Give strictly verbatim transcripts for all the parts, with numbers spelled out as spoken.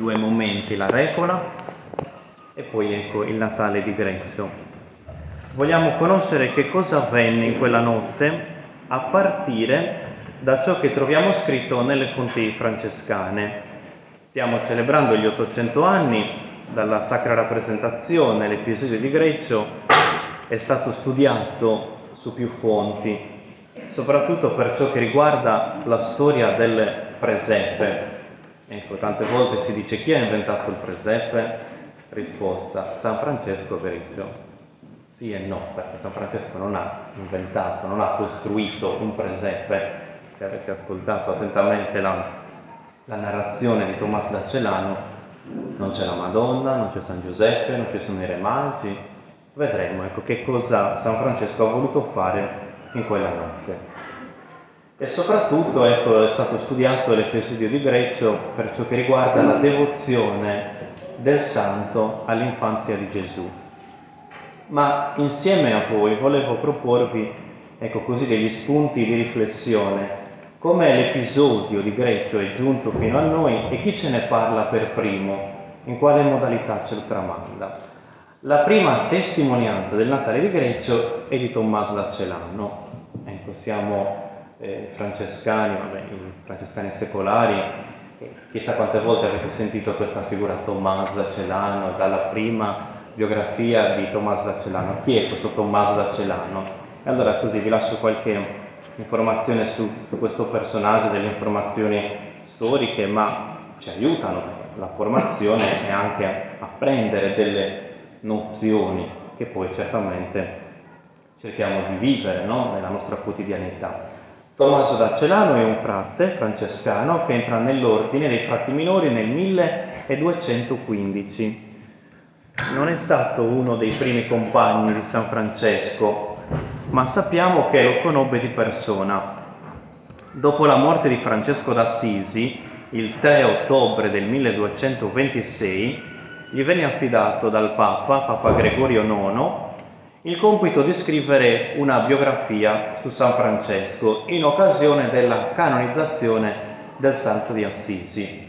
due momenti, la Recola e poi ecco il Natale di Greccio. Vogliamo conoscere che cosa avvenne in quella notte a partire da ciò che troviamo scritto nelle fonti francescane. Stiamo celebrando gli ottocento anni dalla Sacra Rappresentazione. L'episodio di Greccio è stato studiato su più fonti, soprattutto per ciò che riguarda la storia del presepe. Ecco, tante volte si dice: chi ha inventato il presepe? Risposta: San Francesco Greccio. Sì e no, perché San Francesco non ha inventato, non ha costruito un presepe. Se avete ascoltato attentamente la, la narrazione di Tommaso da Celano, non c'è la Madonna, non c'è San Giuseppe, non ci sono i Re Magi. Vedremo ecco, che cosa San Francesco ha voluto fare in quella notte. E soprattutto ecco, è stato studiato l'episodio di Greccio per ciò che riguarda la devozione del santo all'infanzia di Gesù. Ma insieme a voi volevo proporvi ecco, così degli spunti di riflessione. Come l'episodio di Greccio è giunto fino a noi e chi ce ne parla per primo? In quale modalità ce lo tramanda? La prima testimonianza del Natale di Greccio è di Tommaso da Celano. Ecco, siamo eh, francescani, vabbè, i francescani secolari, eh, chissà quante volte avete sentito questa figura Tommaso da Celano, dalla prima biografia di Tommaso da Celano. Chi è questo Tommaso da Celano? E allora così vi lascio qualche informazione su, su questo personaggio, delle informazioni storiche, ma ci aiutano la formazione e anche a, a prendere delle nozioni che poi certamente cerchiamo di vivere, no? Nella nostra quotidianità. Tommaso da Celano è un frate francescano che entra nell'ordine dei frati minori nel milleduecentoquindici. Non è stato uno dei primi compagni di San Francesco, ma sappiamo che lo conobbe di persona. Dopo la morte di Francesco d'Assisi, il tre ottobre del milleduecentoventisei, gli venne affidato dal Papa, Papa Gregorio nono, il compito di scrivere una biografia su San Francesco in occasione della canonizzazione del Santo di Assisi.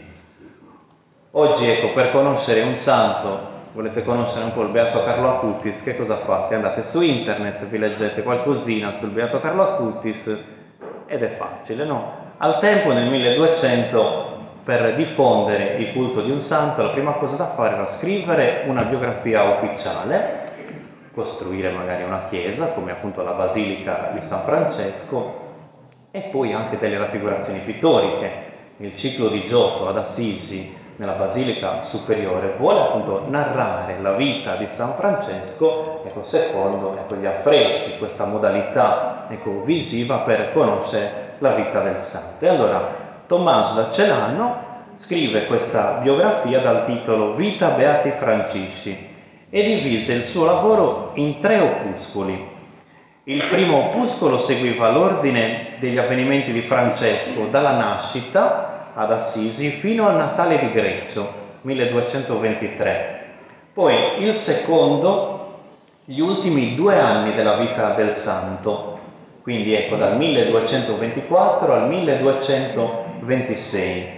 Oggi, ecco, per conoscere un santo, volete conoscere un po' il Beato Carlo Acutis, che cosa fate? Andate su internet, vi leggete qualcosina sul Beato Carlo Acutis ed è facile, no? Al tempo, nel milleduecento, per diffondere il culto di un santo, la prima cosa da fare era scrivere una biografia ufficiale, costruire magari una chiesa, come appunto la Basilica di San Francesco, e poi anche delle raffigurazioni pittoriche. Il ciclo di Giotto ad Assisi, nella Basilica Superiore, vuole appunto narrare la vita di San Francesco, ecco, secondo ecco, gli affreschi, questa modalità ecco, visiva per conoscere la vita del santo. E allora Tommaso da Celano scrive questa biografia dal titolo Vita Beati Francisci e divise il suo lavoro in tre opuscoli. Il primo opuscolo seguiva l'ordine degli avvenimenti di Francesco dalla nascita ad Assisi fino al Natale di Greccio, milleduecentoventitré. Poi il secondo, gli ultimi due anni della vita del santo, quindi ecco dal milleduecentoventiquattro al milleduecentoventisei.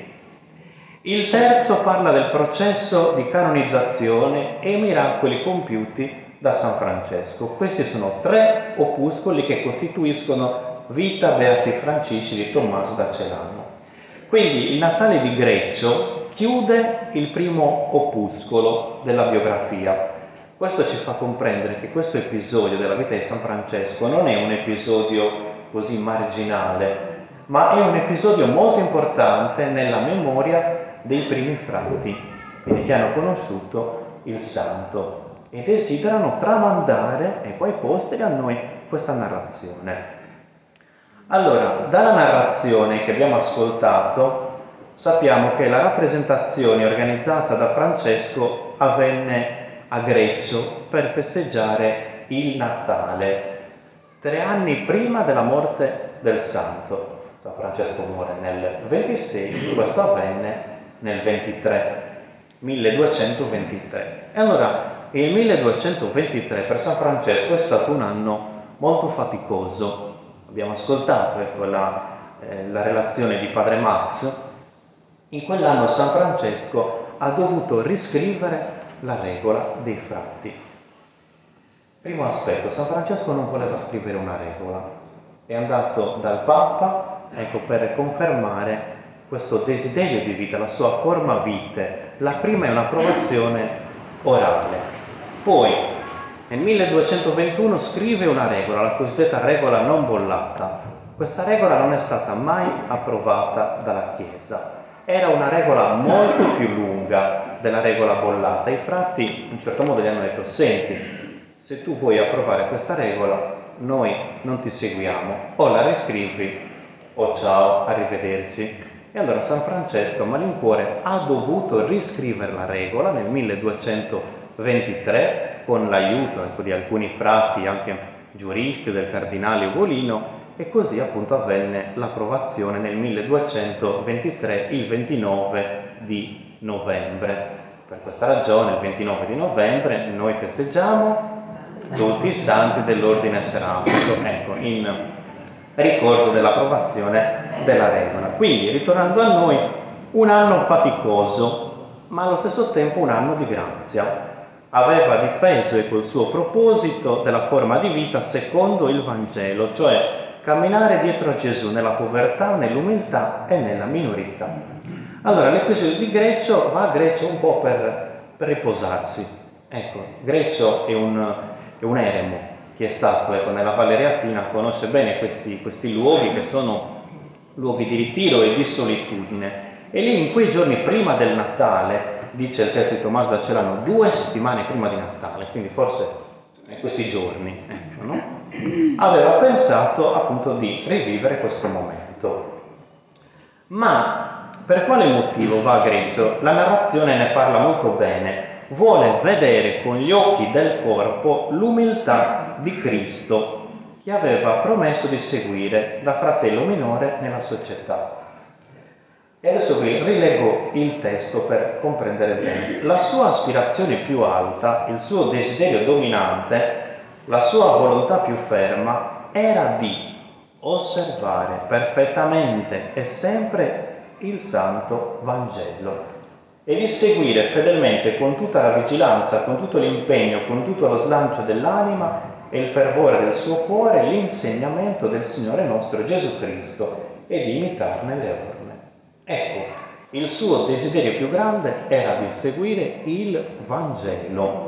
Il terzo parla del processo di canonizzazione e i miracoli compiuti da San Francesco. Questi sono tre opuscoli che costituiscono Vita Beati Francisci di Tommaso da Celano. Quindi il Natale di Greccio chiude il primo opuscolo della biografia. Questo ci fa comprendere che questo episodio della vita di San Francesco non è un episodio così marginale, ma è un episodio molto importante nella memoria dei primi frati, quindi che hanno conosciuto il santo e desiderano tramandare ai poi posteri a noi questa narrazione. Allora, dalla narrazione che abbiamo ascoltato sappiamo che la rappresentazione organizzata da Francesco avvenne a Greccio per festeggiare il Natale, tre anni prima della morte del santo. San Francesco muore nel ventisei, questo avvenne nel ventitré, milleduecentoventitré. E allora il milleduecentoventitré per San Francesco è stato un anno molto faticoso. Abbiamo ascoltato ecco, la, eh, la relazione di Padre Max. In quell'anno San Francesco ha dovuto riscrivere la regola dei frati. Primo aspetto, San Francesco non voleva scrivere una regola, è andato dal Papa, ecco, per confermare questo desiderio di vita, la sua forma vitae. La prima è un'approvazione orale. Poi, nel milleduecentoventuno scrive una regola, la cosiddetta regola non bollata. Questa regola non è stata mai approvata dalla Chiesa. Era una regola molto più lunga della regola bollata. I frati, in un certo modo, gli hanno detto: senti, se tu vuoi approvare questa regola, noi non ti seguiamo, o la riscrivi o ciao, arrivederci. E allora San Francesco a malincuore ha dovuto riscrivere la regola nel milleduecentoventitré con l'aiuto, ecco, di alcuni frati, anche giuristi, del cardinale Ugolino, e così appunto avvenne l'approvazione nel milleduecentoventitré, il ventinove di novembre. Per questa ragione, il ventinove di novembre, noi festeggiamo tutti i santi dell'ordine serafito, ecco, in ricordo dell'approvazione della regola. Quindi, ritornando a noi, un anno faticoso, ma allo stesso tempo un anno di grazia. Aveva difeso ecco, il suo proposito della forma di vita secondo il Vangelo, cioè camminare dietro a Gesù nella povertà, nell'umiltà e nella minorità. Allora, l'episodio di Greccio va a Greccio un po' per, per riposarsi. Ecco, Greccio è un, è un eremo che è stato ecco, nella Valle Reatina, conosce bene questi, questi luoghi che sono luoghi di ritiro e di solitudine. E lì in quei giorni prima del Natale, dice il testo di Tommaso da Celano, due settimane prima di Natale, quindi forse in questi giorni, ecco, no? Aveva pensato appunto di rivivere questo momento. Ma per quale motivo va a Greccio? La narrazione ne parla molto bene. Vuole vedere con gli occhi del corpo l'umiltà di Cristo che aveva promesso di seguire da fratello minore nella società. E adesso vi rileggo il testo per comprendere bene. La sua aspirazione più alta, il suo desiderio dominante, la sua volontà più ferma era di osservare perfettamente e sempre il Santo Vangelo e di seguire fedelmente con tutta la vigilanza, con tutto l'impegno, con tutto lo slancio dell'anima e il fervore del suo cuore l'insegnamento del Signore nostro Gesù Cristo e di imitarne le orme. Ecco, il suo desiderio più grande era di seguire il Vangelo.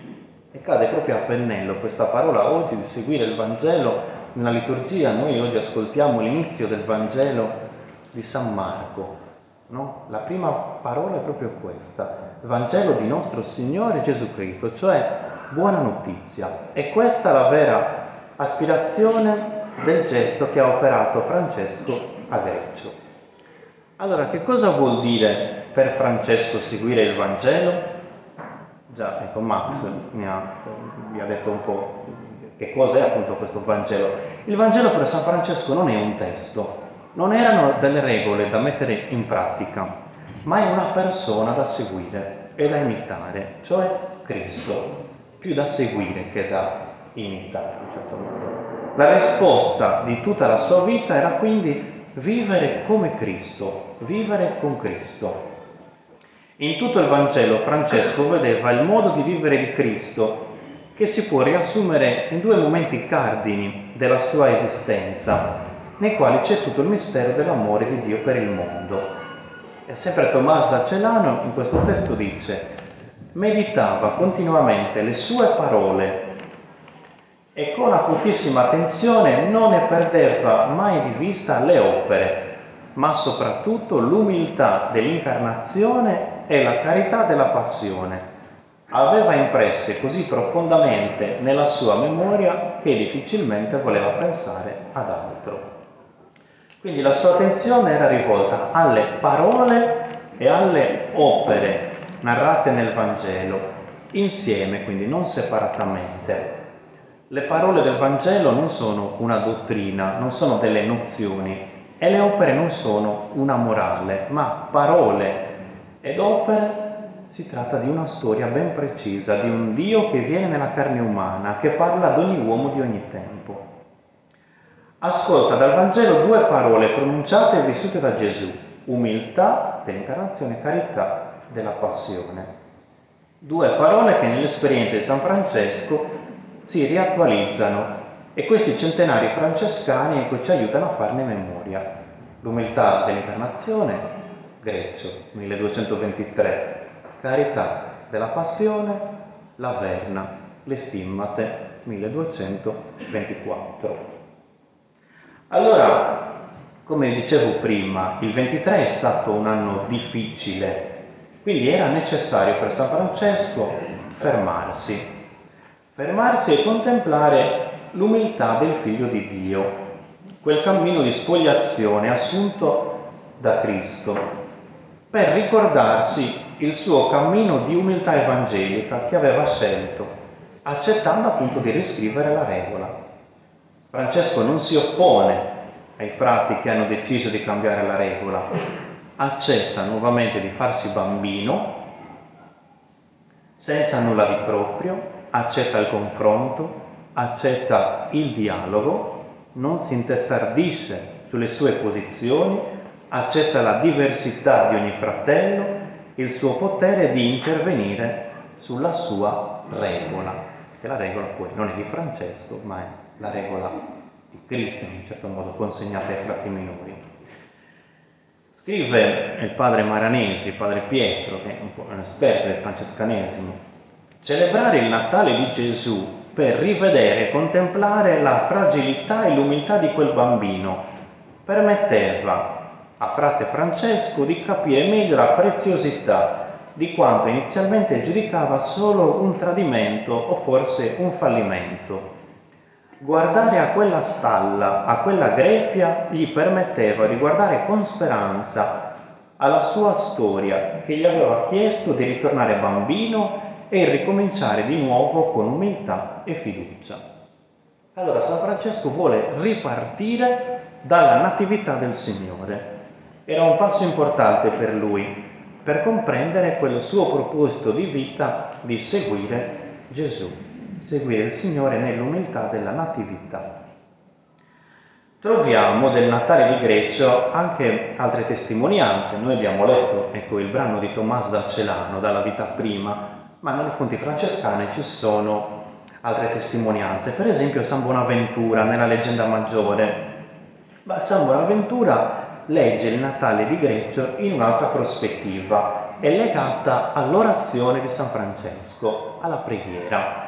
E cade proprio a pennello questa parola oggi, di seguire il Vangelo. Nella liturgia noi oggi ascoltiamo l'inizio del Vangelo di San Marco, no? La prima parola è proprio questa, il Vangelo di nostro Signore Gesù Cristo, cioè buona notizia. E questa è la vera aspirazione del gesto che ha operato Francesco a Greccio. Allora, che cosa vuol dire per Francesco seguire il Vangelo? Già, ecco, Max mi ha, mi ha detto un po' che cos'è appunto questo Vangelo. Il Vangelo per San Francesco non è un testo, non erano delle regole da mettere in pratica, ma è una persona da seguire e da imitare, cioè Cristo, più da seguire che da imitare, in un certo modo. La risposta di tutta la sua vita era quindi vivere come Cristo, vivere con Cristo. In tutto il Vangelo Francesco vedeva il modo di vivere di Cristo che si può riassumere in due momenti cardini della sua esistenza, nei quali c'è tutto il mistero dell'amore di Dio per il mondo. E sempre Tommaso da Celano in questo testo dice: meditava continuamente le sue parole e con acutissima attenzione non ne perdeva mai di vista le opere, ma soprattutto l'umiltà dell'incarnazione e la carità della passione. Aveva impresse così profondamente nella sua memoria che difficilmente voleva pensare ad altro. Quindi la sua attenzione era rivolta alle parole e alle opere narrate nel Vangelo, insieme, quindi non separatamente. Le parole del Vangelo non sono una dottrina, non sono delle nozioni, e le opere non sono una morale, ma parole ed opere. Si tratta di una storia ben precisa, di un Dio che viene nella carne umana, che parla ad ogni uomo di ogni tempo. Ascolta dal Vangelo due parole pronunciate e vissute da Gesù: umiltà dell'incarnazione, carità della passione. Due parole che nell'esperienza di San Francesco si riattualizzano e questi centenari francescani ecco, ci aiutano a farne memoria. L'umiltà dell'incarnazione, Greccio, milleduecentoventitré, carità della passione, la Verna, le stimmate, milleduecentoventiquattro. Allora, come dicevo prima, il ventitré è stato un anno difficile, quindi era necessario per San Francesco fermarsi, fermarsi e contemplare l'umiltà del Figlio di Dio, quel cammino di spogliazione assunto da Cristo, per ricordarsi il suo cammino di umiltà evangelica che aveva scelto, accettando appunto di riscrivere la regola. Francesco non si oppone ai frati che hanno deciso di cambiare la regola, accetta nuovamente di farsi bambino, senza nulla di proprio, accetta il confronto, accetta il dialogo, non si intestardisce sulle sue posizioni, accetta la diversità di ogni fratello, il suo potere di intervenire sulla sua regola, che la regola poi non è di Francesco, ma è la regola di Cristo, in un certo modo consegnata ai frati minori. Scrive il padre Maranesi, padre Pietro, che è un po' un esperto del francescanesimo: celebrare il Natale di Gesù per rivedere e contemplare la fragilità e l'umiltà di quel bambino permetteva a frate Francesco di capire meglio la preziosità di quanto inizialmente giudicava solo un tradimento o forse un fallimento. Guardare a quella stalla, a quella greppia, gli permetteva di guardare con speranza alla sua storia che gli aveva chiesto di ritornare bambino e ricominciare di nuovo con umiltà e fiducia. Allora San Francesco vuole ripartire dalla natività del Signore. Era un passo importante per lui, per comprendere quel suo proposito di vita di seguire Gesù, seguire il Signore nell'umiltà della natività. Troviamo del Natale di Greccio anche altre testimonianze. Noi abbiamo letto ecco, il brano di Tommaso da Celano, dalla vita prima, ma nelle fonti francescane ci sono altre testimonianze. Per esempio San Bonaventura, nella leggenda maggiore. Ma San Bonaventura legge il Natale di Greccio in un'altra prospettiva, è legata all'orazione di San Francesco, alla preghiera,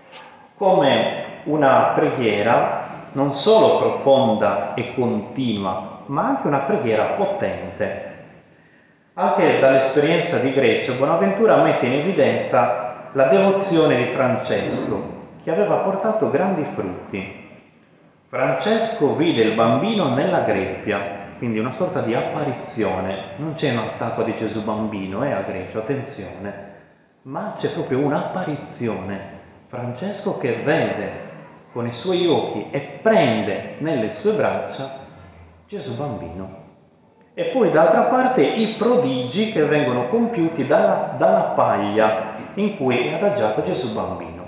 come una preghiera non solo profonda e continua, ma anche una preghiera potente. Anche dall'esperienza di Greccio, Bonaventura mette in evidenza la devozione di Francesco, che aveva portato grandi frutti. Francesco vide il bambino nella greppia, quindi una sorta di apparizione. Non c'è una statua di Gesù bambino, eh, a Greccio, attenzione, ma c'è proprio un'apparizione. Francesco che vede con i suoi occhi e prende nelle sue braccia Gesù bambino. E poi d'altra parte i prodigi che vengono compiuti dalla, dalla paglia in cui è adagiato Gesù bambino.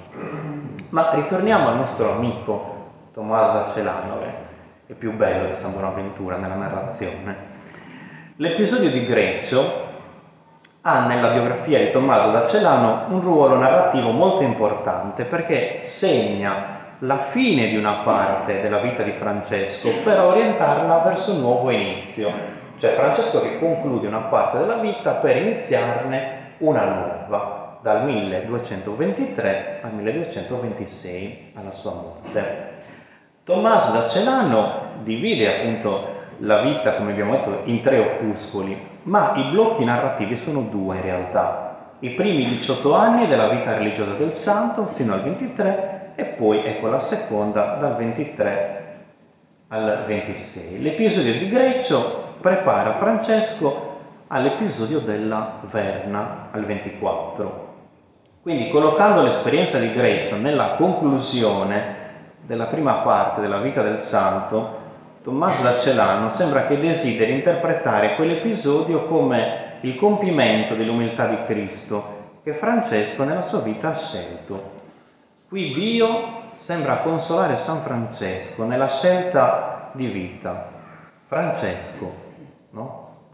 Ma ritorniamo al nostro amico Tommaso da Celano, che è più bello di San Bonaventura nella narrazione. L'episodio di Greccio ha nella biografia di Tommaso da Celano un ruolo narrativo molto importante, perché segna la fine di una parte della vita di Francesco per orientarla verso un nuovo inizio. Cioè Francesco che conclude una parte della vita per iniziarne una nuova, dal milleduecentoventitré al milleduecentoventisei, alla sua morte. Tommaso da Celano divide appunto la vita, come abbiamo detto, in tre opuscoli, ma i blocchi narrativi sono due in realtà. I primi diciotto anni della vita religiosa del santo fino al ventitré e poi ecco la seconda dal ventitré al ventisei. L'episodio di Greccio prepara Francesco all'episodio della Verna al ventiquattro. Quindi collocando l'esperienza di Greccio nella conclusione della prima parte della vita del santo, Tommaso da Celano sembra che desideri interpretare quell'episodio come il compimento dell'umiltà di Cristo che Francesco nella sua vita ha scelto. Qui Dio sembra consolare San Francesco nella scelta di vita. Francesco, no?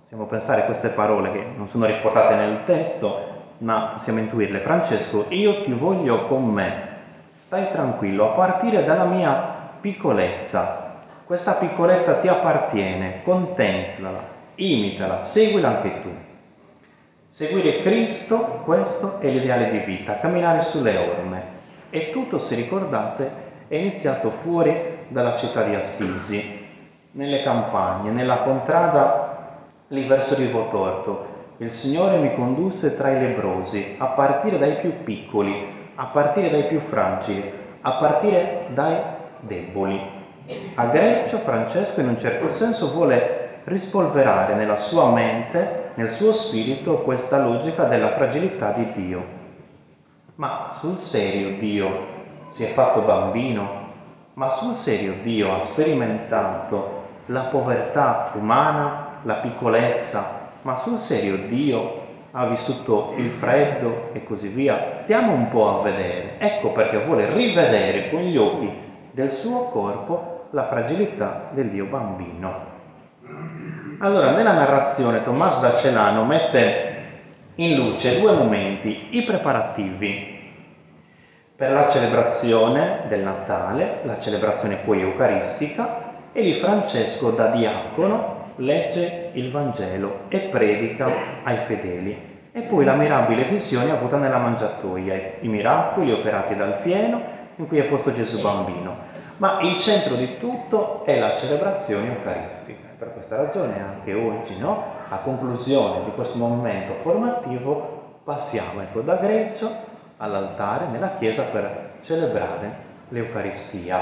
Possiamo pensare a queste parole che non sono riportate nel testo, ma possiamo intuirle. Francesco, io ti voglio con me, stai tranquillo, a partire dalla mia piccolezza. Questa piccolezza ti appartiene, contemplala, imitala, seguila anche tu. Seguire Cristo, questo è l'ideale di vita, camminare sulle orme. E tutto, se ricordate, è iniziato fuori dalla città di Assisi, nelle campagne, nella contrada lì verso Rivo Torto. Il Signore mi condusse tra i lebbrosi, a partire dai più piccoli, a partire dai più fragili, a partire dai deboli. A Greccio, Francesco in un certo senso vuole rispolverare nella sua mente, nel suo spirito, questa logica della fragilità di Dio. Ma sul serio Dio si è fatto bambino? Ma sul serio Dio ha sperimentato la povertà umana, la piccolezza? Ma sul serio Dio ha vissuto il freddo e così via? Stiamo un po' a vedere. Ecco perché vuole rivedere con gli occhi del suo corpo la fragilità del Dio bambino. Allora, nella narrazione Tommaso da Celano mette in luce due momenti, i preparativi per la celebrazione del Natale, la celebrazione poi eucaristica, e lì Francesco da diacono legge il Vangelo e predica ai fedeli. E poi la mirabile visione avuta nella mangiatoia, i miracoli operati dal fieno in cui è posto Gesù bambino. Ma il centro di tutto è la celebrazione eucaristica. Per questa ragione anche oggi, no? A conclusione di questo momento formativo, passiamo ecco, da Greccio all'altare nella chiesa per celebrare l'Eucaristia.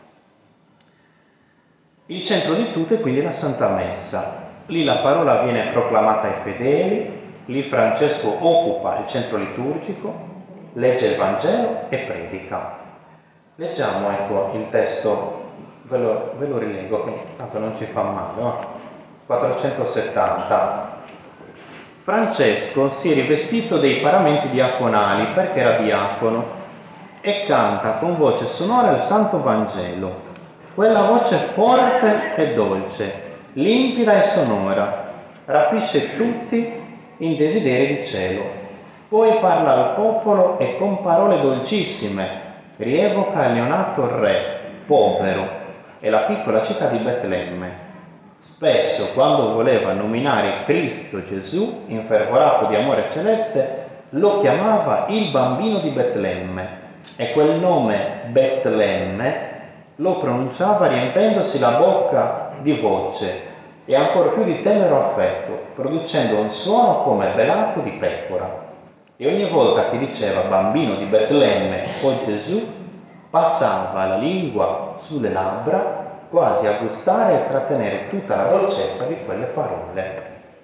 Il centro di tutto è quindi la Santa Messa. Lì la parola viene proclamata ai fedeli, lì Francesco occupa il centro liturgico, legge il Vangelo e predica. Leggiamo ecco il testo, ve lo, ve lo rileggo, che tanto non ci fa male, no? quattrocentosettanta. Francesco si è rivestito dei paramenti diaconali perché era diacono e canta con voce sonora il Santo Vangelo. Quella voce forte e dolce, limpida e sonora, rapisce tutti in desideri di cielo. Poi parla al popolo e con parole dolcissime rievoca il neonato re, povero, e la piccola città di Betlemme. Spesso, quando voleva nominare Cristo Gesù, infervorato di amore celeste, lo chiamava il bambino di Betlemme, e quel nome Betlemme lo pronunciava riempendosi la bocca di voce e ancor più di tenero affetto, producendo un suono come velato di pecora. E ogni volta che diceva bambino di Betlemme o Gesù, passava la lingua sulle labbra, quasi a gustare e trattenere tutta la dolcezza di quelle parole.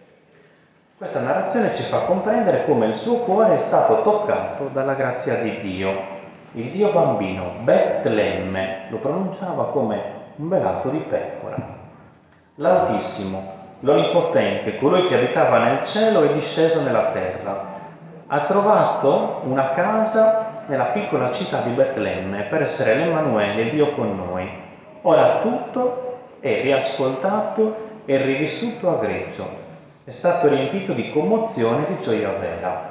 Questa narrazione ci fa comprendere come il suo cuore è stato toccato dalla grazia di Dio. Il Dio bambino, Betlemme, lo pronunciava come un velato di pecora. L'Altissimo, l'Onnipotente, colui che abitava nel cielo è disceso nella terra. Ha trovato una casa nella piccola città di Betlemme per essere l'Emanuele, Dio con noi. Ora tutto è riascoltato e rivissuto a Greccio. È stato riempito di commozione e di gioia vera.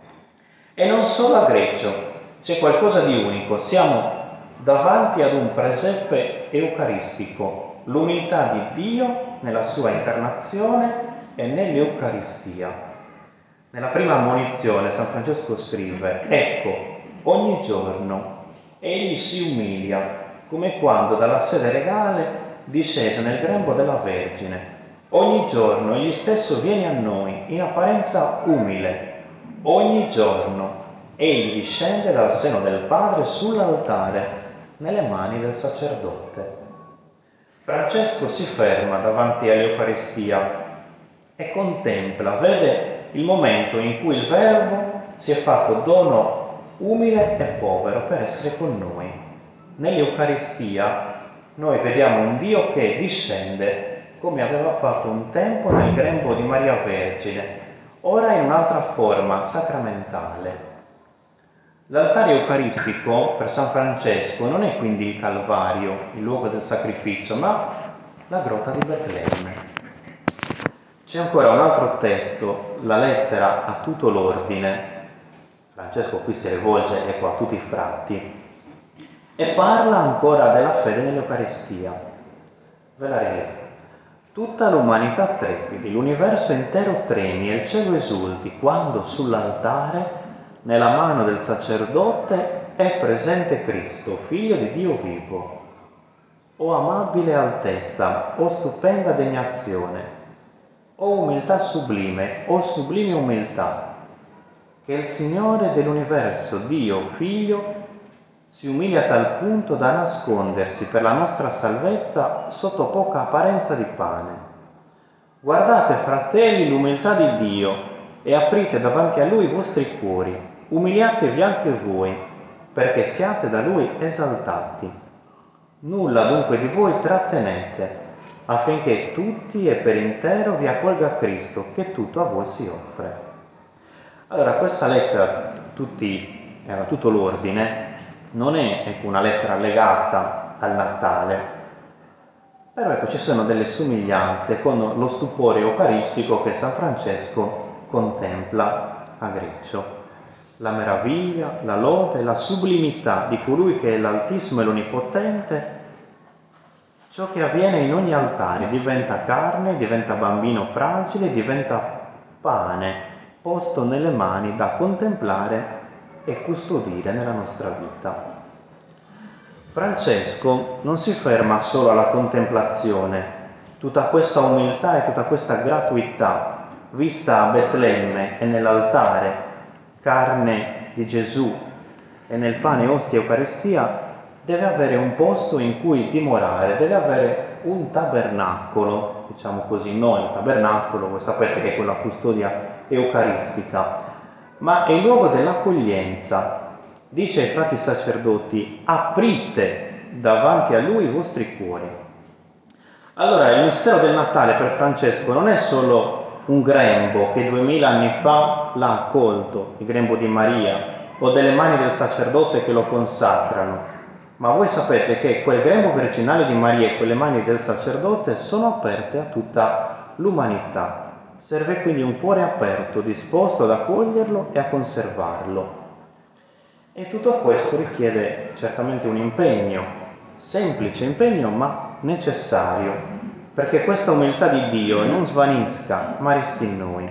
E non solo a Greccio, c'è qualcosa di unico. Siamo davanti ad un presepe eucaristico, l'umiltà di Dio nella sua incarnazione e nell'Eucaristia. Nella prima ammonizione San Francesco scrive: ecco, ogni giorno egli si umilia, come quando dalla sede regale discese nel grembo della Vergine. Ogni giorno egli stesso viene a noi, in apparenza umile. Ogni giorno egli scende dal seno del Padre sull'altare, nelle mani del sacerdote. Francesco si ferma davanti all'Eucaristia e contempla, vede il momento in cui il Verbo si è fatto dono umile e povero per essere con noi. Nell'Eucaristia noi vediamo un Dio che discende come aveva fatto un tempo nel grembo di Maria Vergine, ora in un'altra forma sacramentale. L'altare eucaristico per San Francesco non è quindi il Calvario, il luogo del sacrificio, ma la grotta di Betlemme. C'è ancora un altro testo, la lettera a tutto l'ordine. Francesco qui si rivolge, ecco, a tutti i frati e parla ancora della fede nell'Eucaristia. Ve la rileggo. Tutta l'umanità trepidi, l'universo intero tremi e il cielo esulti quando sull'altare, nella mano del sacerdote, è presente Cristo, Figlio di Dio vivo. O amabile altezza, o stupenda degnazione, o umiltà sublime, o sublime umiltà, che il Signore dell'universo, Dio, Figlio, si umilia a tal punto da nascondersi per la nostra salvezza sotto poca apparenza di pane. Guardate, fratelli, l'umiltà di Dio e aprite davanti a Lui i vostri cuori, umiliatevi anche voi, perché siate da Lui esaltati. Nulla dunque di voi trattenete, affinché tutti e per intero vi accolga Cristo, che tutto a voi si offre. Allora, questa lettera, tutti, era tutto l'ordine, non è ecco, una lettera legata al Natale, però ecco, ci sono delle somiglianze con lo stupore eucaristico che San Francesco contempla a Greccio. La meraviglia, la lode, la sublimità di colui che è l'Altissimo e l'Onnipotente. Ciò che avviene in ogni altare diventa carne, diventa bambino fragile, diventa pane posto nelle mani da contemplare e custodire nella nostra vita. Francesco non si ferma solo alla contemplazione. Tutta questa umiltà e tutta questa gratuità vista a Betlemme e nell'altare, carne di Gesù e nel pane ostia Eucaristia, deve avere un posto in cui dimorare, deve avere un tabernacolo, diciamo così, non il tabernacolo, voi sapete che è quella custodia eucaristica, ma è il luogo dell'accoglienza. Dice ai frati sacerdoti: aprite davanti a Lui i vostri cuori. Allora, il mistero del Natale per Francesco non è solo un grembo che duemila anni fa l'ha accolto, il grembo di Maria, o delle mani del sacerdote che lo consacrano, ma voi sapete che quel grembo virginale di Maria e quelle mani del sacerdote sono aperte a tutta l'umanità. Serve quindi un cuore aperto, disposto ad accoglierlo e a conservarlo. E tutto questo richiede certamente un impegno, semplice impegno ma necessario, perché questa umiltà di Dio non svanisca, ma resti in noi.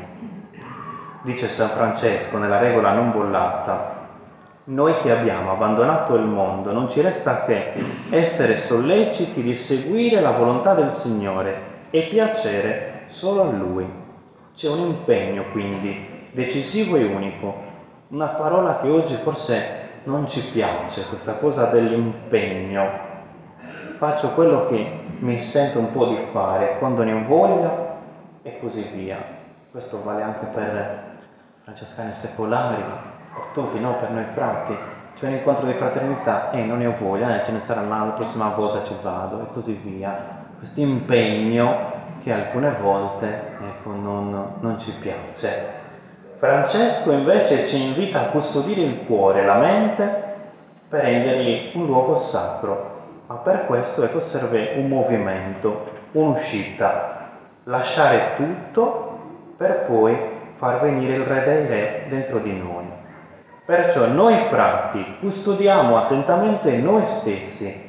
Dice San Francesco nella regola non bollata: noi che abbiamo abbandonato il mondo non ci resta che essere solleciti di seguire la volontà del Signore e piacere solo a Lui. C'è un impegno quindi decisivo e unico, una parola che oggi forse non ci piace, questa cosa dell'impegno. Faccio quello che mi sento un po' di fare, quando ne ho voglia e così via. Questo vale anche per francescani secolari, ortodossi, no, per noi frati. C'è un incontro di fraternità e eh, non ne ho voglia, eh, ce ne sarà una, la prossima volta ci vado e così via. Questo impegno che alcune volte ecco, non, non ci piace. Francesco invece ci invita a custodire il cuore e la mente per renderli un luogo sacro, ma per questo ecco, serve un movimento, un'uscita, lasciare tutto per poi far venire il Re dei Re dentro di noi. Perciò noi frati custodiamo attentamente noi stessi,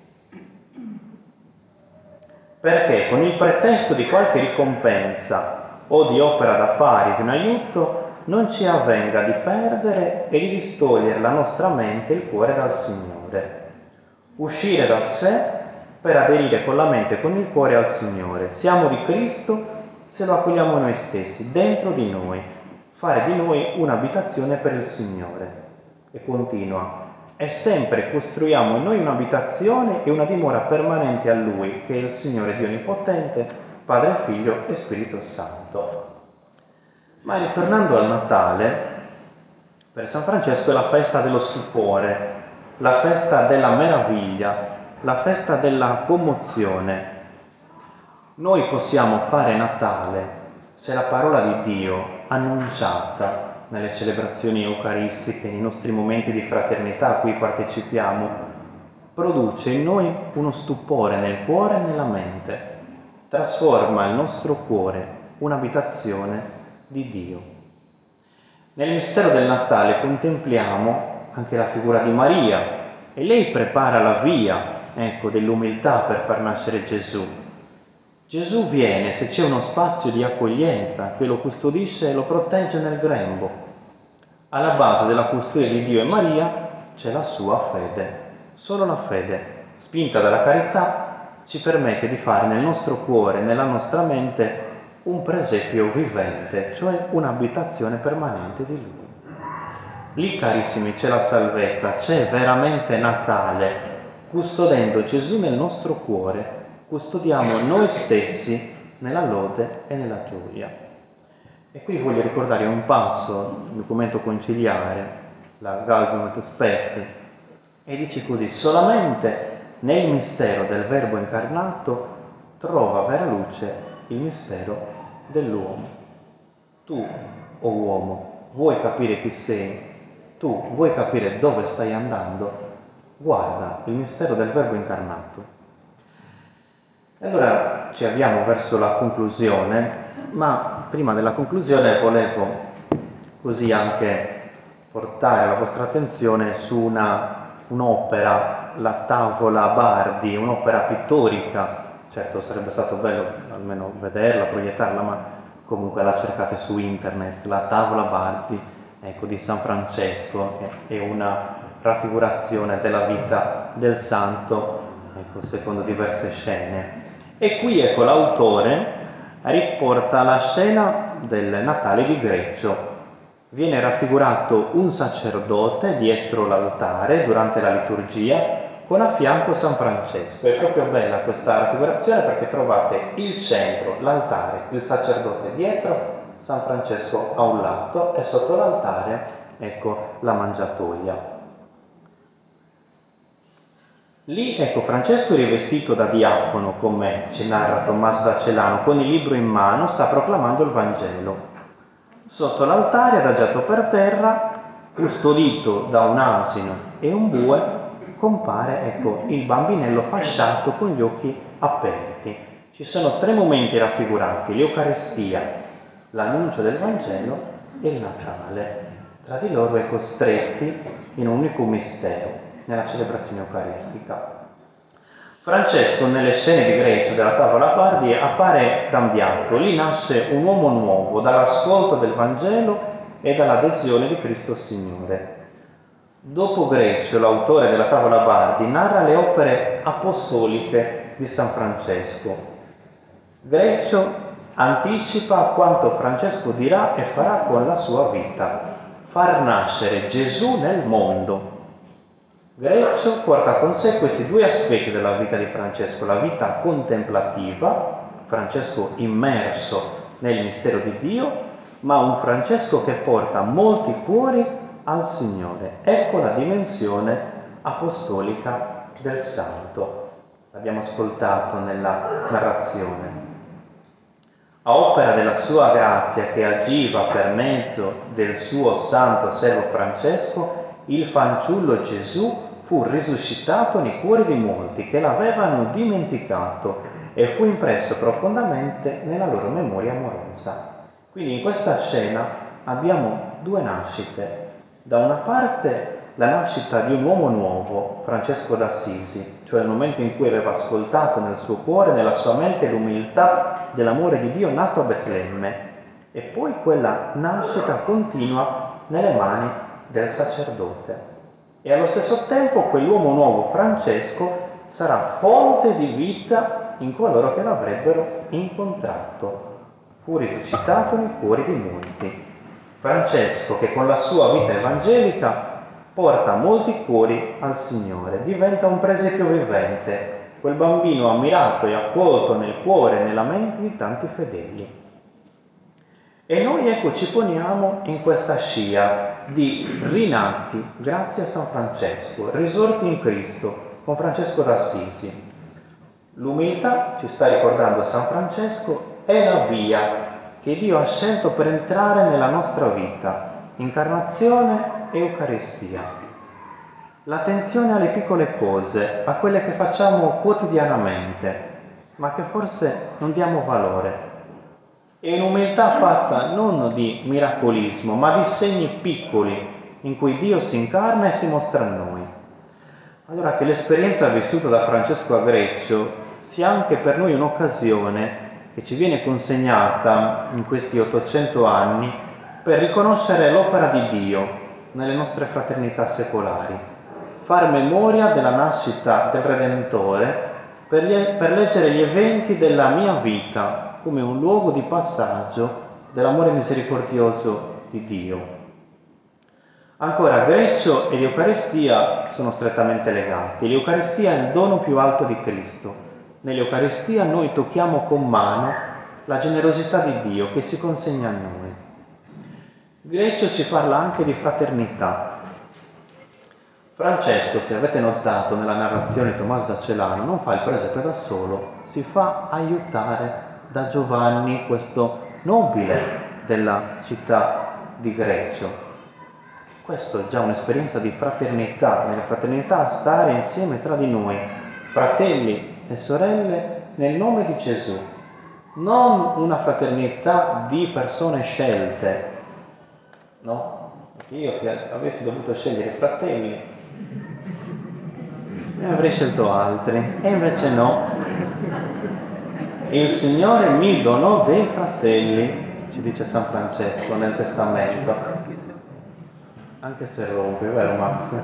perché con il pretesto di qualche ricompensa o di opera da fare, di un aiuto, non ci avvenga di perdere e di distogliere la nostra mente e il cuore dal Signore. Uscire da sé per aderire con la mente e con il cuore al Signore. Siamo di Cristo se lo accogliamo noi stessi, dentro di noi, fare di noi un'abitazione per il Signore. E continua: e sempre costruiamo in noi un'abitazione e una dimora permanente a Lui, che è il Signore Dio Onnipotente, Padre, Figlio e Spirito Santo. Ma ritornando al Natale, per San Francesco è la festa dello stupore, la festa della meraviglia, la festa della commozione. Noi possiamo fare Natale se la parola di Dio, annunciata nelle celebrazioni eucaristiche, nei nostri momenti di fraternità a cui partecipiamo, produce in noi uno stupore nel cuore e nella mente, trasforma il nostro cuore un'abitazione di Dio. Nel mistero del Natale contempliamo anche la figura di Maria e lei prepara la via, ecco, dell'umiltà per far nascere Gesù. Gesù viene se c'è uno spazio di accoglienza che lo custodisce e lo protegge nel grembo. Alla base della custodia di Dio e Maria c'è la sua fede. Solo la fede, spinta dalla carità, ci permette di fare nel nostro cuore, nella nostra mente, un presepio vivente, cioè un'abitazione permanente di Lui. Lì, carissimi, c'è la salvezza, c'è veramente Natale. Custodendo Gesù nel nostro cuore, custodiamo noi stessi nella lode e nella gioia. E qui voglio ricordare un passo del documento conciliare, la Gaudium et Spes, e dice così: solamente nel mistero del Verbo incarnato trova vera luce il mistero dell'uomo. Tu, o uomo, vuoi capire chi sei? Tu vuoi capire dove stai andando? Guarda il mistero del Verbo incarnato. E allora ci avviamo verso la conclusione, ma prima della conclusione volevo così anche portare la vostra attenzione su una, un'opera, la Tavola Bardi, un'opera pittorica. Certo sarebbe stato bello almeno vederla, proiettarla, ma comunque la cercate su internet, la Tavola Bardi, ecco, di San Francesco, è una raffigurazione della vita del santo, ecco, secondo diverse scene. E qui, ecco, l'autore riporta la scena del Natale di Greccio. Viene raffigurato un sacerdote dietro l'altare durante la liturgia, con a fianco San Francesco. È proprio bella questa raffigurazione perché trovate il centro, l'altare, il sacerdote dietro, San Francesco a un lato e sotto l'altare, ecco, la mangiatoia. Lì, ecco, Francesco è rivestito da diacono, come ci narra Tommaso da Celano, con il libro in mano sta proclamando il Vangelo. Sotto l'altare, adagiato per terra, custodito da un asino e un bue, compare, ecco, il bambinello fasciato con gli occhi aperti. Ci sono tre momenti raffigurati: l'Eucaristia, l'annuncio del Vangelo e il Natale, tra di loro, ecco, stretti in un unico mistero, nella celebrazione eucaristica. Francesco, nelle scene di Greccio della Tavola Bardi, appare cambiato. Lì nasce un uomo nuovo dall'ascolto del Vangelo e dall'adesione di Cristo Signore. Dopo Greccio, l'autore della Tavola Bardi narra le opere apostoliche di San Francesco. Greccio anticipa quanto Francesco dirà e farà con la sua vita: far nascere Gesù nel mondo. Greccio porta con sé questi due aspetti della vita di Francesco: la vita contemplativa, Francesco immerso nel mistero di Dio, ma un Francesco che porta molti cuori al Signore. Ecco la dimensione apostolica del santo. L'abbiamo ascoltato nella narrazione. A opera della sua grazia che agiva per mezzo del suo santo servo Francesco, il fanciullo Gesù fu risuscitato nei cuori di molti che l'avevano dimenticato e fu impresso profondamente nella loro memoria amorosa. Quindi in questa scena abbiamo due nascite. Da una parte la nascita di un uomo nuovo, Francesco d'Assisi, cioè il momento in cui aveva ascoltato nel suo cuore, nella sua mente, l'umiltà dell'amore di Dio nato a Betlemme, e poi quella nascita continua nelle mani del sacerdote. E allo stesso tempo quell'uomo nuovo, Francesco, sarà fonte di vita in coloro che l'avrebbero incontrato. Fu risuscitato nei cuori di molti. Francesco, che con la sua vita evangelica porta molti cuori al Signore, diventa un presepio vivente, quel bambino ammirato e accolto nel cuore e nella mente di tanti fedeli. E noi, ecco, ci poniamo in questa scia di rinati grazie a San Francesco, risorti in Cristo con Francesco d'Assisi. L'umiltà, ci sta ricordando San Francesco, è la via che Dio ha scelto per entrare nella nostra vita, incarnazione e Eucaristia. L'attenzione alle piccole cose, a quelle che facciamo quotidianamente, ma che forse non diamo valore. e un'umiltà fatta non di miracolismo, ma di segni piccoli in cui Dio si incarna e si mostra a noi. Allora che l'esperienza vissuta da Francesco a Greccio sia anche per noi un'occasione che ci viene consegnata in questi ottocento anni per riconoscere l'opera di Dio nelle nostre fraternità secolari, far memoria della nascita del Redentore per, gli, per leggere gli eventi della mia vita come un luogo di passaggio dell'amore misericordioso di Dio. Ancora, Greccio e l'Eucaristia sono strettamente legati. L'Eucaristia è il dono più alto di Cristo. Nell'Eucaristia noi tocchiamo con mano la generosità di Dio che si consegna a noi. Greccio ci parla anche di fraternità. Francesco, se avete notato nella narrazione di Tommaso da Celano, non fa il presepe da solo, si fa aiutare da Giovanni, questo nobile della città di Greccio. Questo è già un'esperienza di fraternità, nella fraternità stare insieme tra di noi, fratelli e sorelle, nel nome di Gesù. Non una fraternità di persone scelte, no? Perché io se avessi dovuto scegliere fratelli, ne avrei scelto altri, e invece no. Il Signore mi donò dei fratelli, ci dice San Francesco nel Testamento. Anche se rompe, vero Max?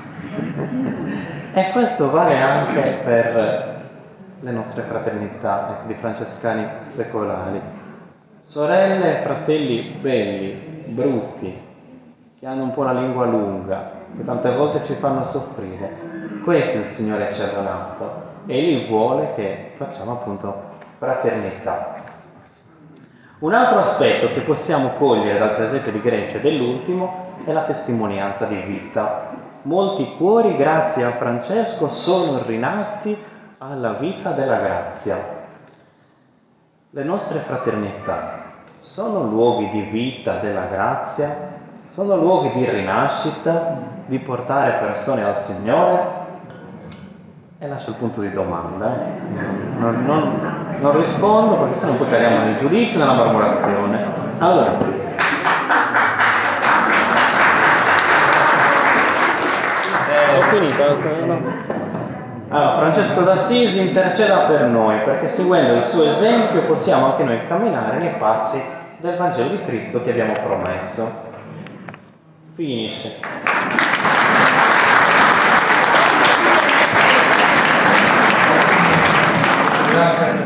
E questo vale anche per le nostre fraternità di francescani secolari. Sorelle e fratelli belli, brutti, che hanno un po' la lingua lunga, che tante volte ci fanno soffrire. Questo il Signore ci ha donato e Egli vuole che facciamo appunto fraternità. Un altro aspetto che possiamo cogliere dal presepe di Grecia e dell'ultimo è la testimonianza di vita. Molti cuori, grazie a Francesco, sono rinati alla vita della grazia. Le nostre fraternità sono luoghi di vita della grazia? Sono luoghi di rinascita, di portare persone al Signore? E lascio il punto di domanda. Eh? Non, non, non rispondo perché sennò poi cadiamo nel giudizio e nella mormorazione. Allora, Ho finito, no? Allora, Francesco d'Assisi interceda per noi, perché seguendo il suo esempio possiamo anche noi camminare nei passi del Vangelo di Cristo che abbiamo promesso. Finisce. Grazie.